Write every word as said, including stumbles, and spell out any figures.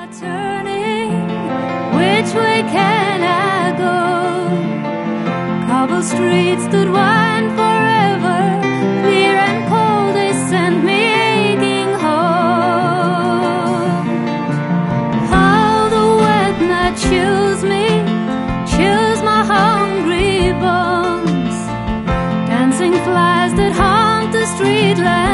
turning, which way can I go? Cobble streets that wind forever, clear and cold, they send me aching home. How the wet night chills me, chills my hungry bones. Dancing flies that haunt the street lamp